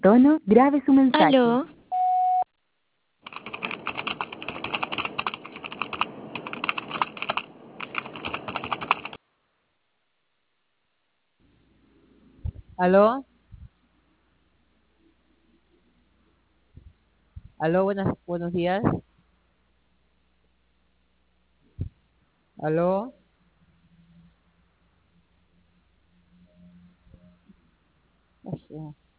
tono, grabe su mensaje. Aló, ¿Aló? ¿Aló? Buenos días. ¿Aló? Ay, ya.